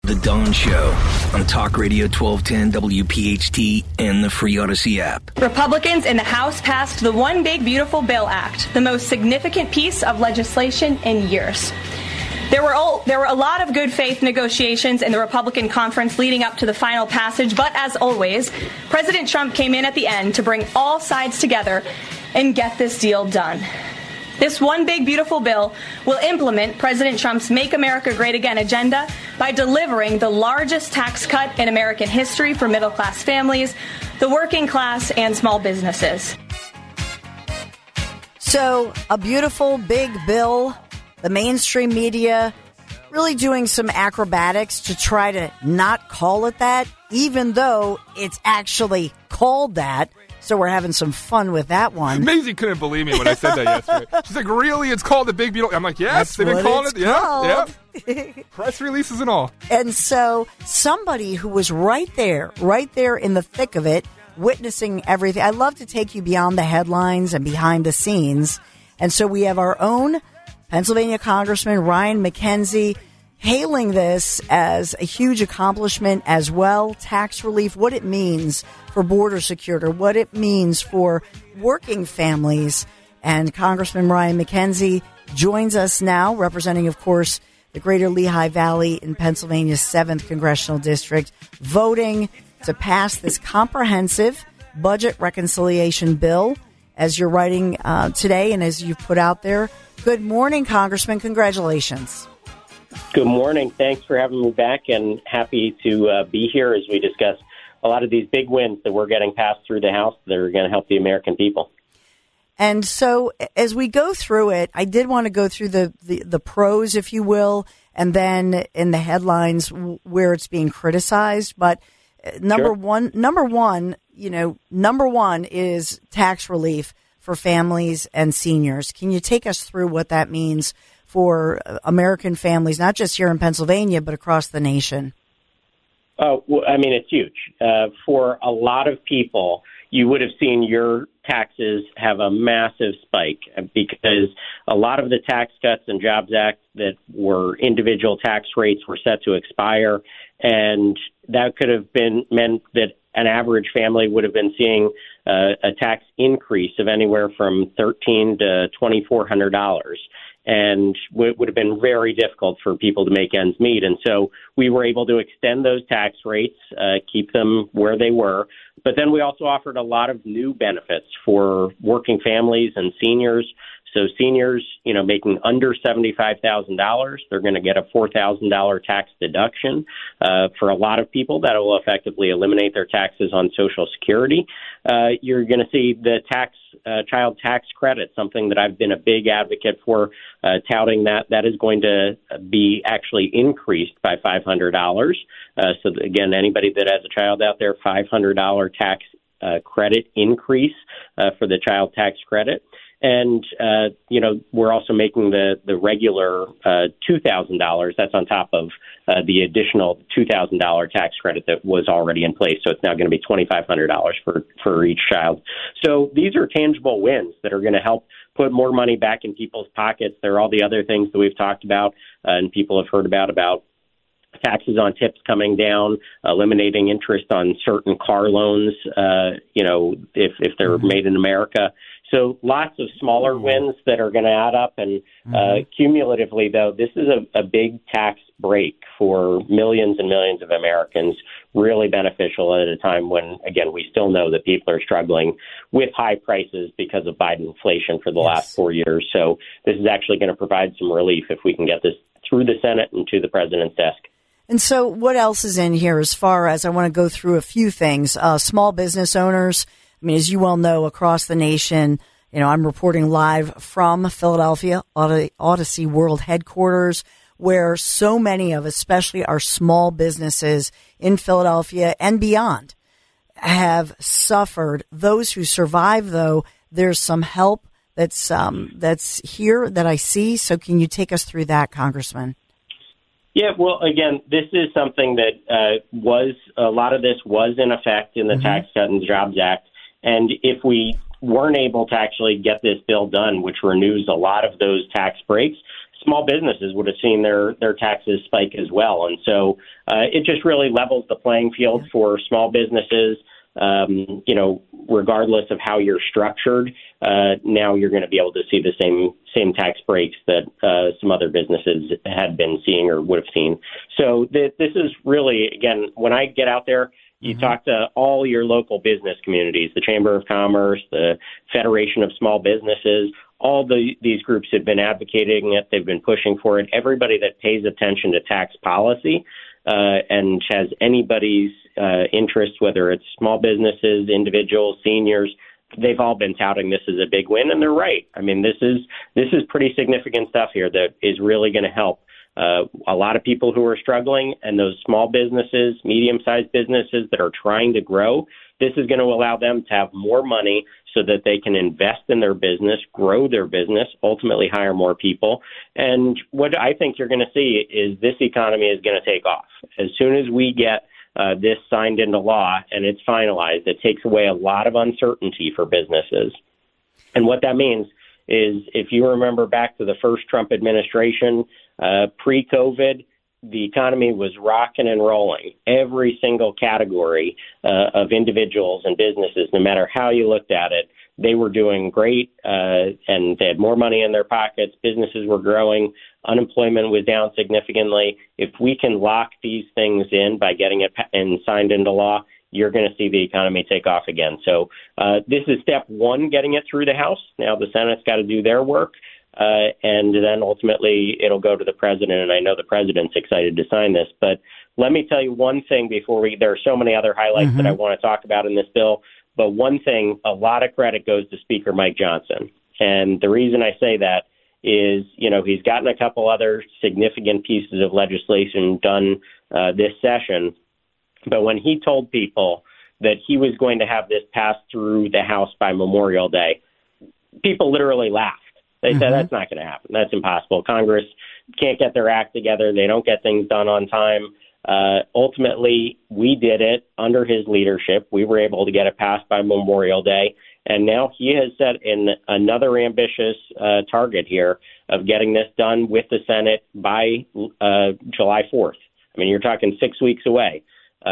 The Dawn Show on Talk Radio 1210 WPHT and the free Odyssey app. Republicans in the House passed the One Big Beautiful Bill Act, the most significant piece of legislation in years. There were a lot of good faith negotiations in the Republican conference leading up to the final passage, but as always, President Trump came in at the end to bring all sides together and get this deal done. This One Big Beautiful Bill will implement President Trump's Make America Great Again agenda by delivering the largest tax cut in American history for middle-class families, the working class, and small businesses. So, a beautiful big bill, the mainstream media really doing some acrobatics to try to not call it that, even though it's actually called that. So we're having some fun with that one. Maisie couldn't believe me when I said that yesterday. She's like, really? It's called the Big Beautiful? I'm like, yes, they've been calling it. Yeah. Press releases and all. And so somebody who was right there in the thick of it, witnessing everything. I love to take you beyond the headlines and behind the scenes. And so we have our own Pennsylvania Congressman Ryan McKenzie hailing this as a huge accomplishment as well. Tax relief, what it means for border security, what it means for working families. And Congressman Ryan McKenzie joins us now, representing, of course, the greater Lehigh Valley in Pennsylvania's 7th Congressional District, voting to pass this comprehensive budget reconciliation bill as you're writing today and as you've put out there. Good morning, Congressman. Congratulations. Good morning. Thanks for having me back, and happy to be here as we discuss a lot of these big wins that we're getting passed through the House that are going to help the American people. And so as we go through it, I did want to go through the pros, if you will, and then in the headlines where it's being criticized. But number one is tax relief for families and seniors. Can you take us through what that means for American families, not just here in Pennsylvania, but across the nation? Oh, well, I mean, it's huge. For a lot of people, you would have seen your taxes have a massive spike because a lot of the Tax Cuts and Jobs Act that were individual tax rates were set to expire, and that could have meant that an average family would have been seeing a tax increase of anywhere from $1,300 to $2,400. And it would have been very difficult for people to make ends meet. And so we were able to extend those tax rates, keep them where they were. But then we also offered a lot of new benefits for working families and seniors. So seniors, making under $75,000, they're going to get a $4,000 tax deduction. For a lot of people, that will effectively eliminate their taxes on Social Security. You're going to see the child tax credit, something that I've been a big advocate for, touting that is going to be actually increased by $500. So again, anybody that has a child out there, $500 tax credit increase for the child tax credit. And, we're also making the regular $2,000. That's on top of the additional $2,000 tax credit that was already in place. So it's now going to be $2,500 for each child. So these are tangible wins that are going to help put more money back in people's pockets. There are all the other things that we've talked about and people have heard about taxes on tips coming down, eliminating interest on certain car loans, if they're made in America. So lots of smaller wins that are going to add up. And cumulatively, though, this is a big tax break for millions and millions of Americans, really beneficial at a time when, again, we still know that people are struggling with high prices because of Biden inflation for the last 4 years. So this is actually going to provide some relief if we can get this through the Senate and to the president's desk. And so what else is in here as far as I want to go through a few things? Small business owners. I mean, as you well know, across the nation, I'm reporting live from Philadelphia, Odyssey World Headquarters, where so many of, especially our small businesses in Philadelphia and beyond, have suffered. Those who survive, though, there's some help that's here that I see. So can you take us through that, Congressman? Yeah, well, again, this is something that a lot of this was in effect in the Tax Cut and Jobs Act. And if we weren't able to actually get this bill done, which renews a lot of those tax breaks, small businesses would have seen their taxes spike as well. And so it just really levels the playing field for small businesses. Regardless of how you're structured, now you're going to be able to see the same tax breaks that some other businesses had been seeing or would have seen. So this is really, again, when I get out there, you talk to all your local business communities, the Chamber of Commerce, the Federation of Small Businesses, all these groups have been advocating it. They've been pushing for it. Everybody that pays attention to tax policy and has anybody's interest, whether it's small businesses, individuals, seniors, they've all been touting this as a big win, and they're right. I mean, this is pretty significant stuff here that is really going to help a lot of people who are struggling, and those small businesses, medium-sized businesses that are trying to grow. This is going to allow them to have more money so that they can invest in their business, grow their business, ultimately hire more people. And what I think you're going to see is this economy is going to take off. As soon as we get this signed into law and it's finalized, it takes away a lot of uncertainty for businesses. And what that means is, if you remember back to the first Trump administration, pre-COVID, the economy was rocking and rolling. Every single category of individuals and businesses, no matter how you looked at it, they were doing great, and they had more money in their pockets. Businesses were growing. Unemployment was down significantly. If we can lock these things in by getting it signed into law, you're going to see the economy take off again. So this is step one, getting it through the House. Now the Senate's got to do their work. And then ultimately it'll go to the president, and I know the president's excited to sign this. But let me tell you one thing before there are so many other highlights that I want to talk about in this bill. But one thing, a lot of credit goes to Speaker Mike Johnson. And the reason I say that is, he's gotten a couple other significant pieces of legislation done this session. But when he told people that he was going to have this passed through the House by Memorial Day, people literally laughed. They said, that's not going to happen. That's impossible. Congress can't get their act together. They don't get things done on time. Ultimately, we did it under his leadership. We were able to get it passed by Memorial Day. And now he has set in another ambitious target here of getting this done with the Senate by July 4th. I mean, you're talking 6 weeks away.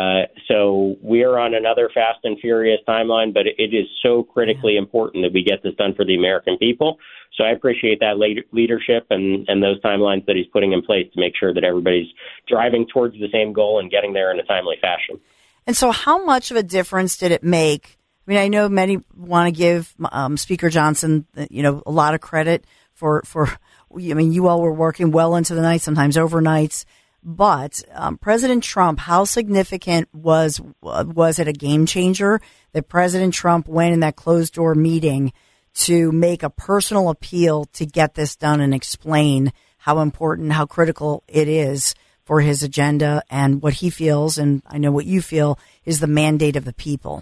So we're on another fast and furious timeline, but it is so critically important that we get this done for the American people. So I appreciate that leadership and those timelines that he's putting in place to make sure that everybody's driving towards the same goal and getting there in a timely fashion. And so how much of a difference did it make? I mean, I know many want to give Speaker Johnson, a lot of credit for, you all were working well into the night, sometimes overnights. But President Trump, how significant was it a game changer that President Trump went in that closed-door meeting to make a personal appeal to get this done and explain how important, how critical it is for his agenda and what he feels, and I know what you feel, is the mandate of the people?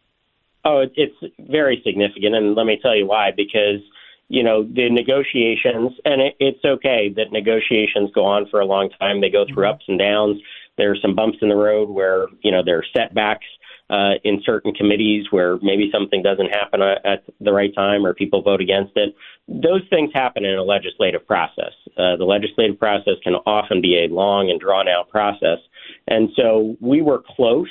Oh, it's very significant, and let me tell you why, because the negotiations, and it's okay that negotiations go on for a long time. They go through ups and downs. There are some bumps in the road where, there are setbacks in certain committees where maybe something doesn't happen at the right time or people vote against it. Those things happen in a legislative process. The legislative process can often be a long and drawn-out process. And so we were close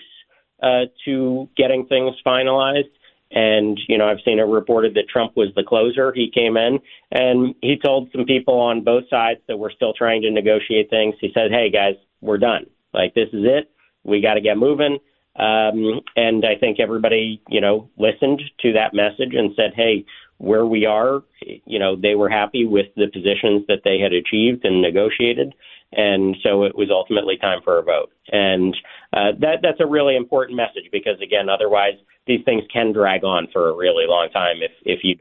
to getting things finalized. And, I've seen it reported that Trump was the closer. He came in and he told some people on both sides that we're still trying to negotiate things. He said, hey, guys, we're done. This is it. We got to get moving. And I think everybody, listened to that message and said, hey, where we are, they were happy with the positions that they had achieved and negotiated. And so it was ultimately time for a vote. And that's a really important message because, again, otherwise these things can drag on for a really long time if you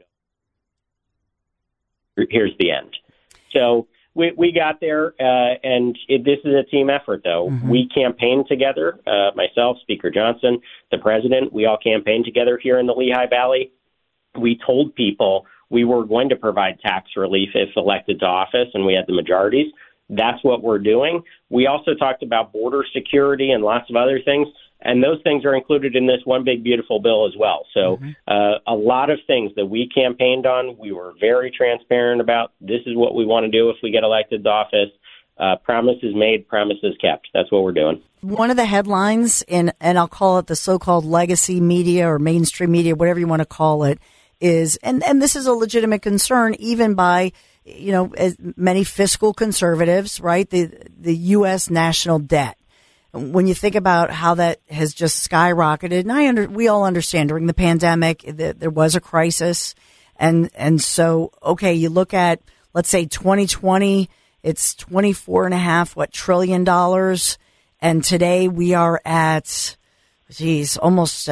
don't. Here's the end. So we got there, and this is a team effort, though. We campaigned together, myself, Speaker Johnson, the president. We all campaigned together here in the Lehigh Valley. We told people we were going to provide tax relief if elected to office, and we had the majorities. That's what we're doing. We also talked about border security and lots of other things. And those things are included in this one big, beautiful bill as well. So a lot of things that we campaigned on, we were very transparent about. This is what we want to do if we get elected to office. Promises made, promises kept. That's what we're doing. One of the headlines and I'll call it the so-called legacy media or mainstream media, whatever you want to call it, is, and this is a legitimate concern even by, as many fiscal conservatives, right? The U.S. national debt. When you think about how that has just skyrocketed, and we all understand during the pandemic there was a crisis, and so you look at, let's say 2020, it's $24.5 trillion, and today we are at almost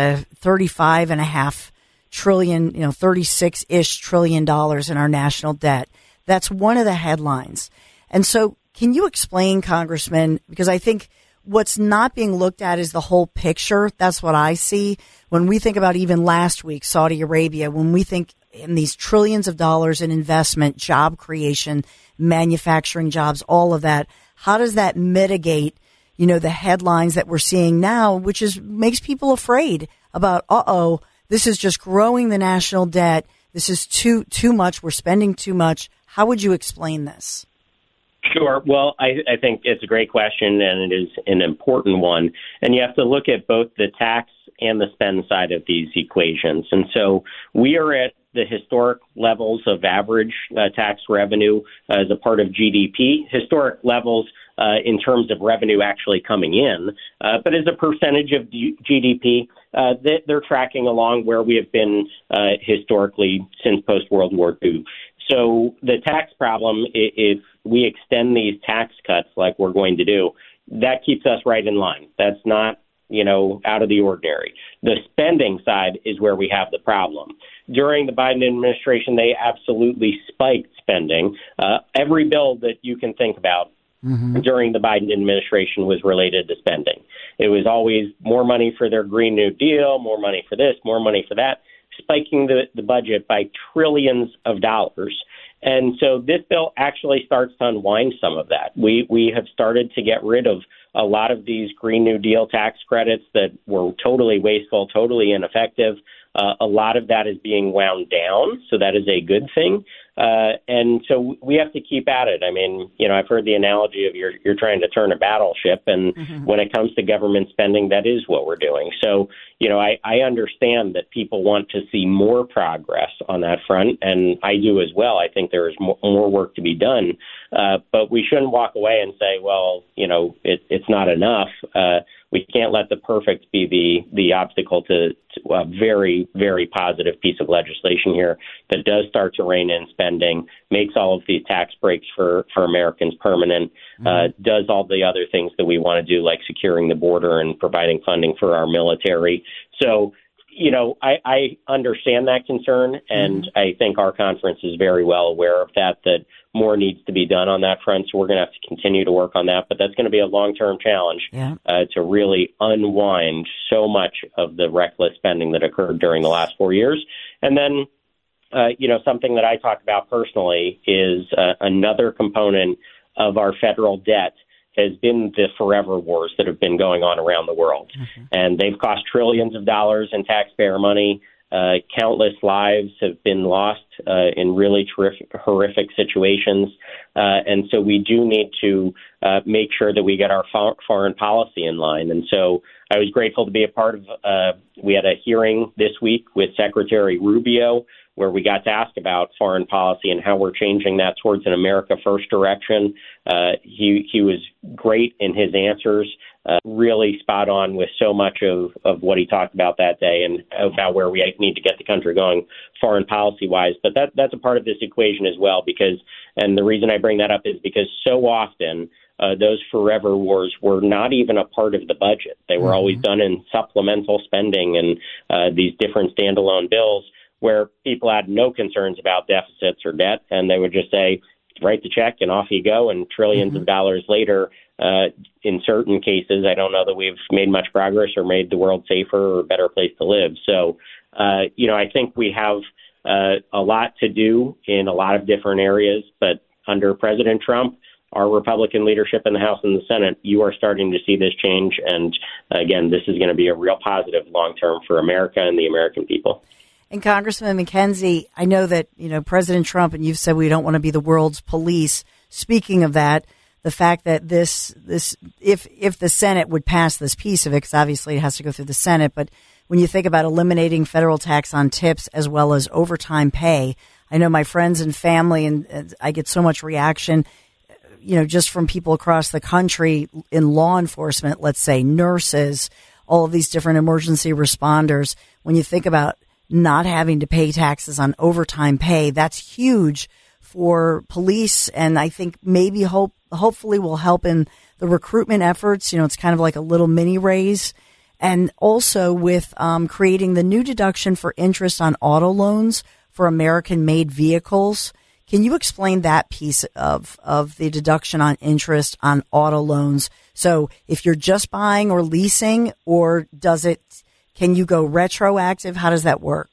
$35.5 trillion, $36-ish trillion in our national debt. That's one of the headlines. And so can you explain, Congressman, because I think what's not being looked at is the whole picture. That's what I see when we think about even last week, Saudi Arabia, when we think in these trillions of dollars in investment, job creation, manufacturing jobs, all of that. How does that mitigate, the headlines that we're seeing now, which makes people afraid about, this is just growing the national debt. This is too much. We're spending too much. How would you explain this? Sure. Well, I think it's a great question, and it is an important one. And you have to look at both the tax and the spend side of these equations. And so we are at the historic levels of average tax revenue as a part of GDP, historic levels in terms of revenue actually coming in. But as a percentage of GDP, they're tracking along where we have been historically since post-World War II. So the tax problem, if we extend these tax cuts like we're going to do, that keeps us right in line. That's not, out of the ordinary. The spending side is where we have the problem. During the Biden administration, they absolutely spiked spending. Every bill that you can think about during the Biden administration was related to spending. It was always more money for their Green New Deal, more money for this, more money for that, spiking the budget by trillions of dollars. And so this bill actually starts to unwind some of that. We have started to get rid of a lot of these Green New Deal tax credits that were totally wasteful, totally ineffective. A lot of that is being wound down, so that is a good thing. And so we have to keep at it. I mean, I've heard the analogy of you're trying to turn a battleship, and when it comes to government spending, that is what we're doing. So, I understand that people want to see more progress on that front, and I do as well. I think there is more work to be done, but we shouldn't walk away and say, well, it's not enough. We can't let the perfect be the obstacle to a very, very positive piece of legislation here that does start to rein in spending, makes all of these tax breaks for Americans permanent, does all the other things that we want to do, like securing the border and providing funding for our military. So, I understand that concern, and I think our conference is very well aware of that more needs to be done on that front. So we're going to have to continue to work on that. But that's going to be a long-term challenge to really unwind so much of the reckless spending that occurred during the last 4 years. And then, something that I talk about personally is another component of our federal debt has been the forever wars that have been going on around the world. And they've cost trillions of dollars in taxpayer money. Countless lives have been lost in really horrific situations. And so we do need to make sure that we get our foreign policy in line. And so I was grateful to be a part of, we had a hearing this week with Secretary Rubio, where we got to ask about foreign policy and how we're changing that towards an America First direction. He was great in his answers, really spot on with so much of what he talked about that day and about where we need to get the country going foreign policy-wise. But that's a part of this equation as well, and the reason I bring that up is because so often those forever wars were not even a part of the budget. They were always done in supplemental spending and these different standalone bills, where people had no concerns about deficits or debt, and they would just say, write the check and off you go, and trillions of dollars later, in certain cases, I don't know that we've made much progress or made the world safer or a better place to live. So, I think we have a lot to do in a lot of different areas, but under President Trump, our Republican leadership in the House and the Senate, you are starting to see this change. And again, this is going to be a real positive long term for America and the American people. And Congressman McKenzie, I know that, President Trump, and you've said we don't want to be the world's police. Speaking of that, the fact that this if the Senate would pass this piece of it, because obviously it has to go through the Senate, but when you think about eliminating federal tax on tips as well as overtime pay, I know my friends and family, and I get so much reaction, just from people across the country in law enforcement, let's say nurses, all of these different emergency responders. When you think about not having to pay taxes on overtime pay, that's huge for police, and I think maybe hopefully will help in the recruitment efforts. It's kind of like a little mini raise. And also with creating the new deduction for interest on auto loans for American-made vehicles. Can you explain that piece of the deduction on interest on auto loans? So if you're just buying or leasing, or can you go retroactive? How does that work?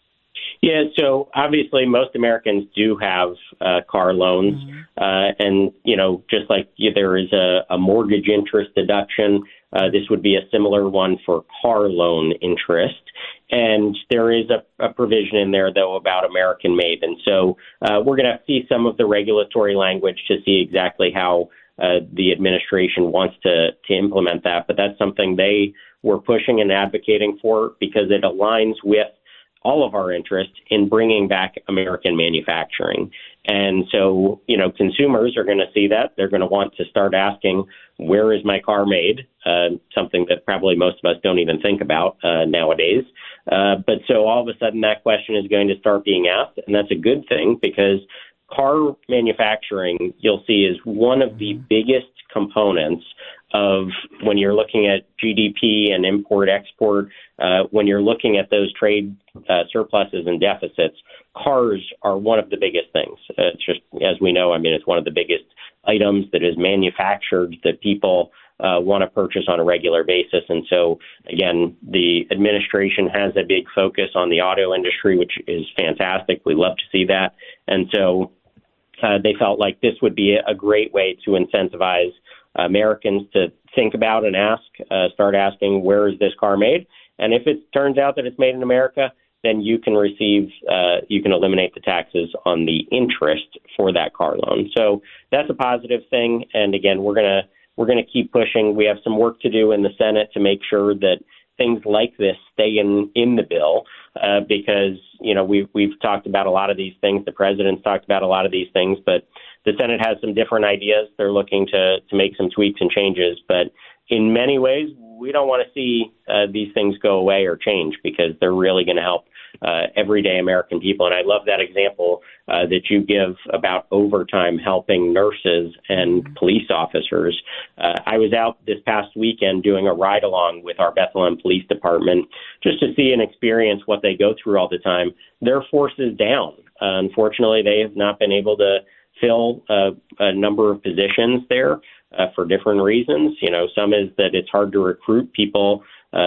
Yeah, so obviously most Americans do have car loans. And, just like there is a mortgage interest deduction, this would be a similar one for car loan interest. And there is a provision in there, though, about American-made. And so we're going to see some of the regulatory language to see exactly how the administration wants to implement that. But that's something they were pushing and advocating for because it aligns with all of our interest in bringing back American manufacturing. And so, consumers are going to see that. They're going to want to start asking, where is my car made? Something that probably most of us don't even think about nowadays. But so all of a sudden that question is going to start being asked. And that's a good thing because car manufacturing, you'll see, is one of the biggest components of when you're looking at GDP and import-export, when you're looking at those trade surpluses and deficits, cars are one of the biggest things. It's just, as we know, it's one of the biggest items that is manufactured that people want to purchase on a regular basis. And so, again, the administration has a big focus on the auto industry, which is fantastic. We love to see that. And so they felt like this would be a great way to incentivize Americans to think about and start asking, where is this car made? And if it turns out that it's made in America, then you can eliminate the taxes on the interest for that car loan. So that's a positive thing. And again, we're gonna keep pushing. We have some work to do in the Senate to make sure that things like this stay in the bill, because we've talked about a lot of these things. The president's talked about a lot of these things, but the Senate has some different ideas. They're looking to make some tweaks and changes. But in many ways, we don't want to see these things go away or change because they're really going to help everyday American people. And I love that example that you give about overtime helping nurses and police officers. I was out this past weekend doing a ride-along with our Bethlehem Police Department just to see and experience what they go through all the time. Their force is down. Unfortunately, they have not been able to fill a number of positions there for different reasons. Some is that it's hard to recruit people.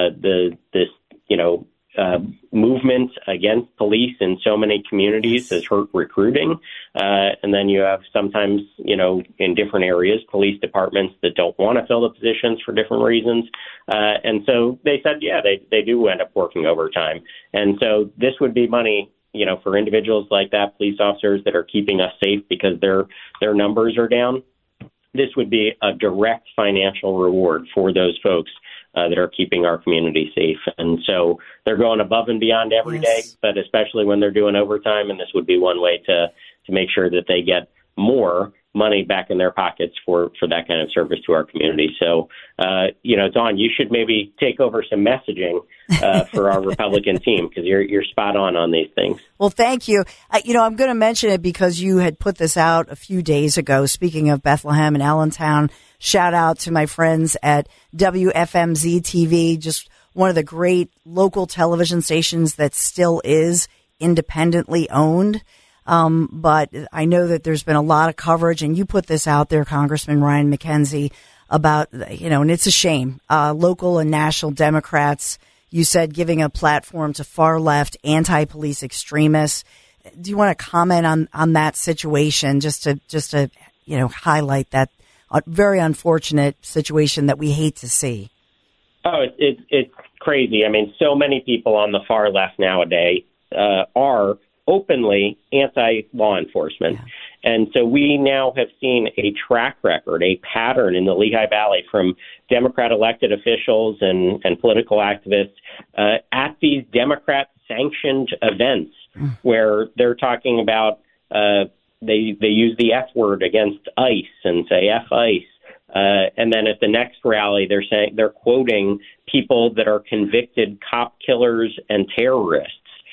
This movement against police in so many communities has hurt recruiting. And then you have sometimes, in different areas, police departments that don't want to fill the positions for different reasons. And so they said, they do end up working overtime. And so this would be money, for individuals like that, police officers that are keeping us safe because their numbers are down. This would be a direct financial reward for those folks that are keeping our community safe. And so they're going above and beyond every day, but especially when they're doing overtime. And this would be one way to make sure that they get more money back in their pockets for that kind of service to our community. So, Dawn, you should maybe take over some messaging for our Republican team because you're spot on these things. Well, thank you. I'm going to mention it because you had put this out a few days ago. Speaking of Bethlehem and Allentown, shout out to my friends at WFMZ TV, just one of the great local television stations that still is independently owned. But I know that there's been a lot of coverage, and you put this out there, Congressman Ryan McKenzie, about, and it's a shame, local and national Democrats, you said, giving a platform to far left anti-police extremists. Do you want to comment on that situation just to highlight that very unfortunate situation that we hate to see. Oh, it's crazy. I mean, so many people on the far left nowadays are openly anti-law enforcement. Yeah. And so we now have seen a track record, a pattern in the Lehigh Valley from Democrat elected officials and political activists at these Democrat-sanctioned events where they're talking about they use the F word against ICE and say F ICE. And then at the next rally, they're quoting people that are convicted cop killers and terrorists.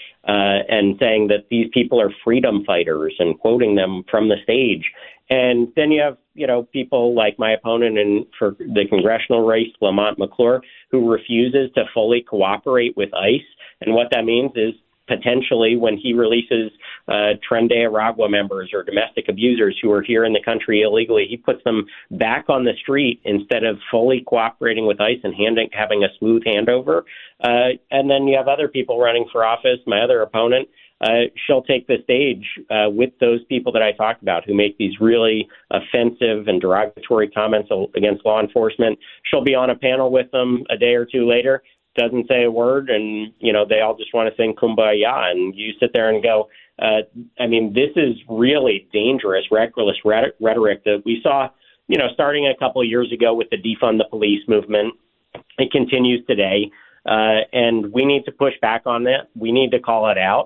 And saying that these people are freedom fighters and quoting them from the stage. And then you have, people like my opponent for the congressional race, Lamont McClure, who refuses to fully cooperate with ICE. And what that means is potentially when he releases Tren de Aragua members or domestic abusers who are here in the country illegally, he puts them back on the street instead of fully cooperating with ICE and having a smooth handover. And then you have other people running for office. My other opponent, she'll take the stage with those people that I talked about who make these really offensive and derogatory comments against law enforcement. She'll be on a panel with them a day or two later, doesn't say a word, and, they all just want to sing Kumbaya. And you sit there and go, this is really dangerous, reckless rhetoric that we saw, starting a couple of years ago with the defund the police movement. It continues today. And we need to push back on that. We need to call it out.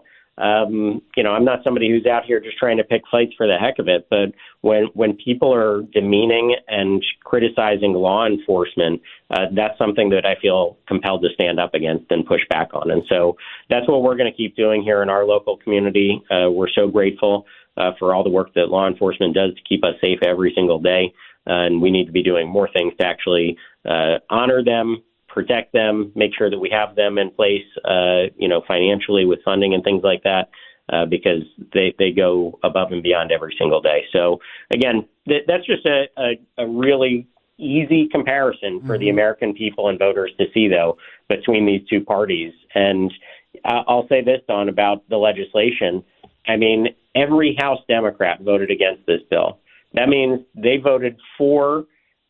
I'm not somebody who's out here just trying to pick fights for the heck of it, but when people are demeaning and criticizing law enforcement, that's something that I feel compelled to stand up against and push back on. And so that's what we're going to keep doing here in our local community. We're so grateful for all the work that law enforcement does to keep us safe every single day. And we need to be doing more things to actually honor them, protect them, make sure that we have them in place, financially with funding and things like that, because they go above and beyond every single day. So, again, that's just a really easy comparison for the American people and voters to see, though, between these two parties. And I'll say this, Don, about the legislation. Every House Democrat voted against this bill. That means they voted for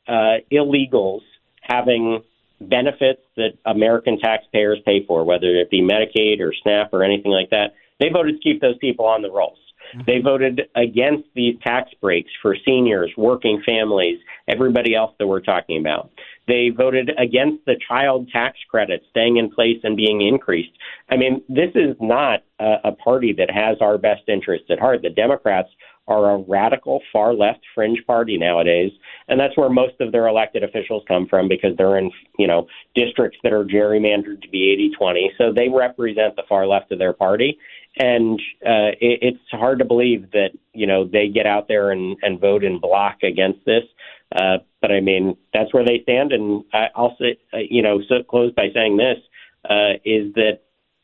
illegals having benefits that American taxpayers pay for, whether it be Medicaid or SNAP or anything like that. They voted to keep those people on the rolls. They voted against these tax breaks for seniors, working families, everybody else that we're talking about. They voted against the child tax credit staying in place and being increased. This is not a party that has our best interests at heart. The Democrats are a radical, far-left fringe party nowadays, and that's where most of their elected officials come from because they're in, districts that are gerrymandered to be 80-20. So they represent the far left of their party, and it's hard to believe that, they get out there and vote in block against this. But, that's where they stand, and I'll say, so close by saying this, is that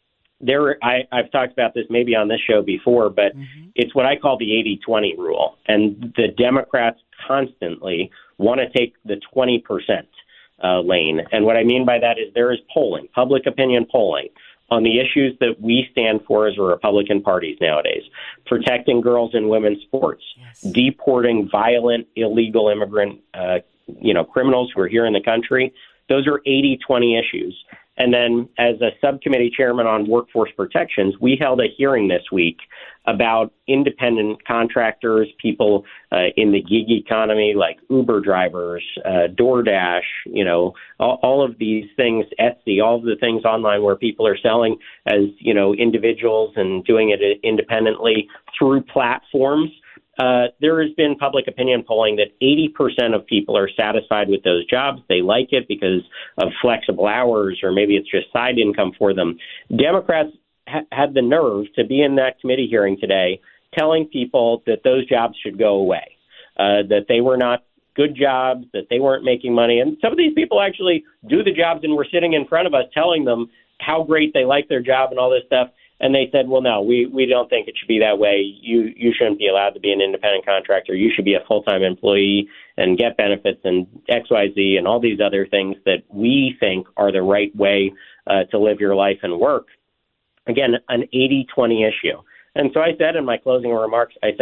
I've talked about this maybe on this show before, but it's what I call the 80-20 rule. And the Democrats constantly want to take the 20% lane. And what I mean by that is there is polling, public opinion polling, on the issues that we stand for as a Republican parties nowadays. Protecting girls and women's sports, deporting violent, illegal immigrant, criminals who are here in the country. Those are 80-20 issues. And then as a subcommittee chairman on workforce protections, we held a hearing this week about independent contractors, people in the gig economy like Uber drivers, DoorDash, all of these things, Etsy, all of the things online where people are selling as, individuals and doing it independently through platforms. There has been public opinion polling that 80% of people are satisfied with those jobs. They like it because of flexible hours, or maybe it's just side income for them. Democrats had the nerve to be in that committee hearing today telling people that those jobs should go away, that they were not good jobs, that they weren't making money. And some of these people actually do the jobs and were sitting in front of us telling them how great they like their job and all this stuff. And they said, well, no, we don't think it should be that way. You shouldn't be allowed to be an independent contractor. You should be a full-time employee and get benefits and XYZ and all these other things that we think are the right way to live your life and work. Again, an 80-20 issue. And so I said in my closing remarks, I said,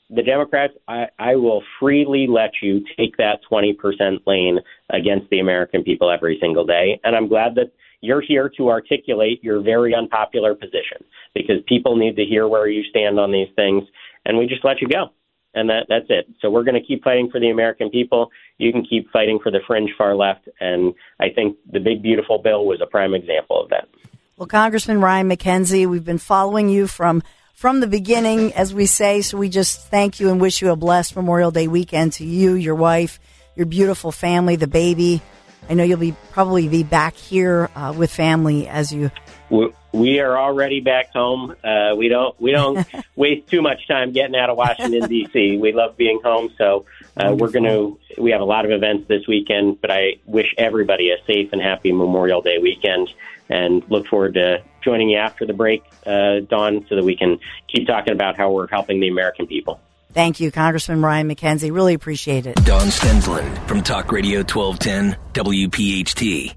the Democrats, I will freely let you take that 20% lane against the American people every single day. And I'm glad that you're here to articulate your very unpopular position, because people need to hear where you stand on these things, and we just let you go. And that's it. So we're going to keep fighting for the American people. You can keep fighting for the fringe far left. And I think the big, beautiful bill was a prime example of that. Well, Congressman Ryan McKenzie, we've been following you from the beginning, as we say. So we just thank you and wish you a blessed Memorial Day weekend to you, your wife, your beautiful family, the baby. I know you'll probably be back here with family as you. We are already back home. We don't waste too much time getting out of Washington D.C. We love being home, so we have a lot of events this weekend. But I wish everybody a safe and happy Memorial Day weekend, and look forward to joining you after the break, Dawn, so that we can keep talking about how we're helping the American people. Thank you, Congressman Ryan McKenzie. Really appreciate it. Dawn Stensland from Talk Radio 1210 WPHT.